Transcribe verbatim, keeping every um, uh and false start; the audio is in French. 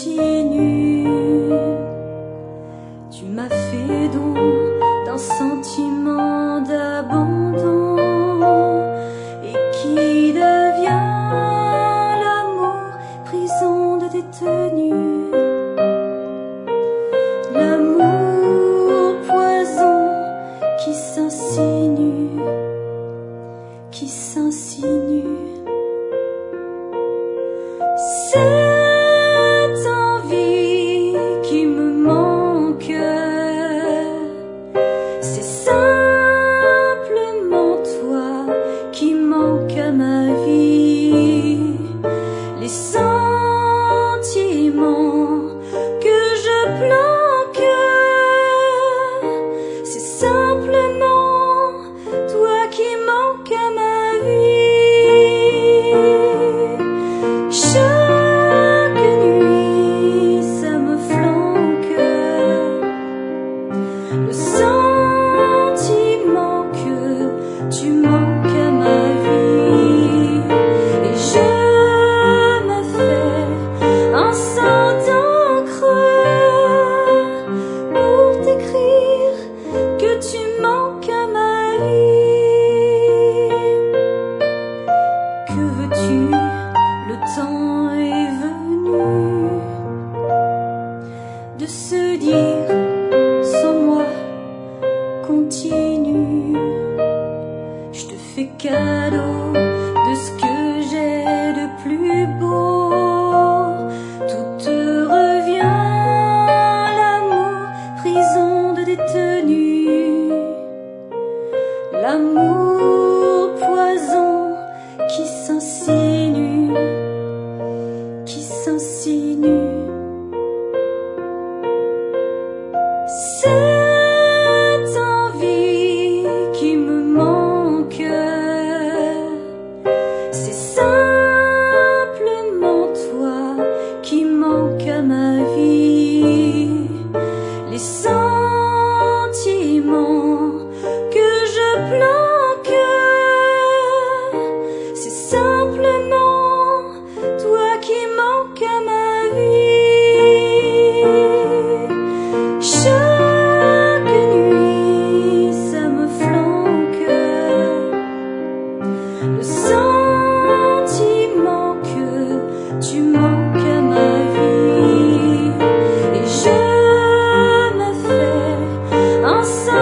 continue. Tu m'as fait don d'un sentiment d'abandon et qui devient l'amour, prison de détenus. L'amour poison qui s'insinue, qui s'insinue. Cette envie qui me manque, c'est simplement toi qui manque à ma vie. Les sentiments que je planque, c'est simplement toi qui manque à ma vie. Chaque nuit, ça me flanque, le sentiment que tu manques à ma vie. Et je me fais un sang d'encre pour t'écrire que tu manques à ma vie. Que veux-tu? Le temps est venu de se dire sans moi continue. Je te fais cadeau de ce que j'ai de plus beau. Tout te revient, l'amour, prison de détenus. L'amour poison qui s'insinue, qui s'insinue. Cette envie qui me manque, c'est simplement toi qui manque à ma vie. Les sentiments que je planque, c'est simplement toi qui manque à ma vie. Chaque nuit, ça me flanque, le sentiment que tu manques à ma vie. Et je me fais un sang